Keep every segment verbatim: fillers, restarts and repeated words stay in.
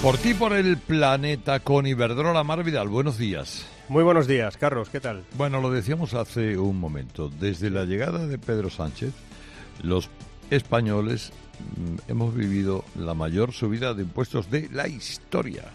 Por ti, por el planeta, con Iberdrola. Mar Vidal, buenos días. Muy buenos días, Carlos, ¿qué tal? Bueno, lo decíamos hace un momento. Desde la llegada de Pedro Sánchez, los españoles mm, hemos vivido la mayor subida de impuestos de la historia.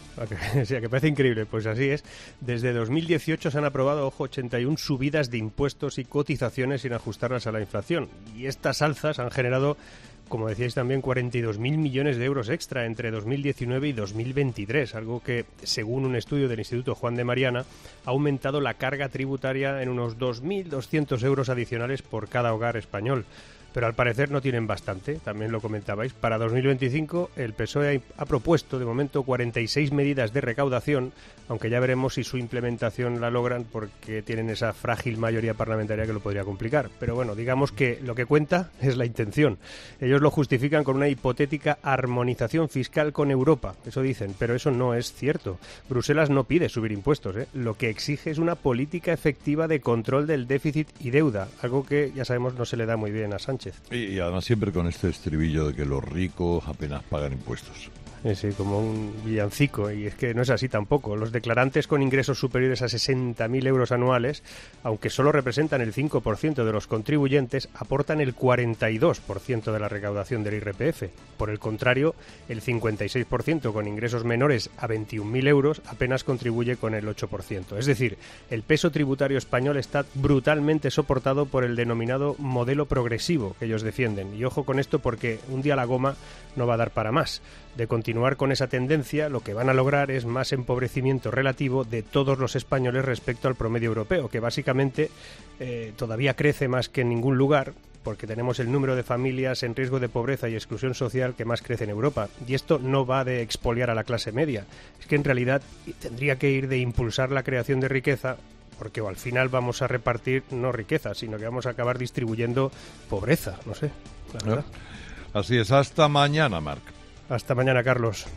O sea, que parece increíble, pues así es. Desde dos mil dieciocho se han aprobado, ojo, ochenta y una subidas de impuestos y cotizaciones sin ajustarlas a la inflación. Y estas alzas han generado, como decíais también, cuarenta y dos mil millones de euros extra entre dos mil diecinueve y dos mil veintitrés, algo que, según un estudio del Instituto Juan de Mariana, ha aumentado la carga tributaria en unos dos mil doscientos euros adicionales por cada hogar español. Pero al parecer no tienen bastante, también lo comentabais. Para dos mil veinticinco el P S O E ha propuesto de momento cuarenta y seis medidas de recaudación, aunque ya veremos si su implementación la logran porque tienen esa frágil mayoría parlamentaria que lo podría complicar. Pero bueno, digamos que lo que cuenta es la intención. Ellos lo justifican con una hipotética armonización fiscal con Europa, eso dicen, pero eso no es cierto. Bruselas no pide subir impuestos, ¿eh? Lo que exige es una política efectiva de control del déficit y deuda, algo que ya sabemos no se le da muy bien a Sánchez. Y, y además siempre con este estribillo de que los ricos apenas pagan impuestos. Sí, como un villancico, y es que no es así tampoco. Los declarantes con ingresos superiores a sesenta mil euros anuales, aunque solo representan el cinco por ciento de los contribuyentes, aportan el cuarenta y dos por ciento de la recaudación del I R P F. Por el contrario, el cincuenta y seis por ciento con ingresos menores a veintiún mil euros apenas contribuye con el ocho por ciento. Es decir, el peso tributario español está brutalmente soportado por el denominado modelo progresivo que ellos defienden. Y ojo con esto porque un día la goma no va a dar para más. De continuar con esa tendencia, lo que van a lograr es más empobrecimiento relativo de todos los españoles respecto al promedio europeo, que básicamente eh, todavía crece más que en ningún lugar, porque tenemos el número de familias en riesgo de pobreza y exclusión social que más crece en Europa. Y esto no va de expoliar a la clase media, es que en realidad tendría que ir de impulsar la creación de riqueza, porque al final vamos a repartir no riqueza, sino que vamos a acabar distribuyendo pobreza, no sé, la verdad. Así es, hasta mañana, Marc. Hasta mañana, Carlos.